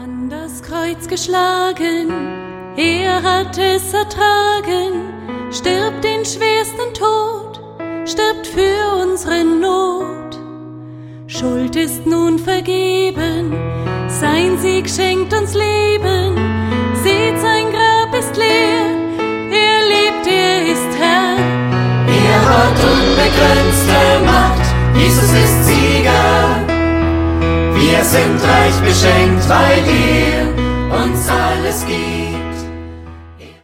An das Kreuz geschlagen, er hat es ertragen, stirbt den schwersten Tod, stirbt für unsere Not. Schuld ist nun vergeben, sein Sieg schenkt uns Leben. Seht, sein Grab ist leer, er lebt, er ist Herr. Er hat unbegrenzte Macht, Jesus ist Sieger. Wir sind reich beschenkt, weil er uns alles gibt.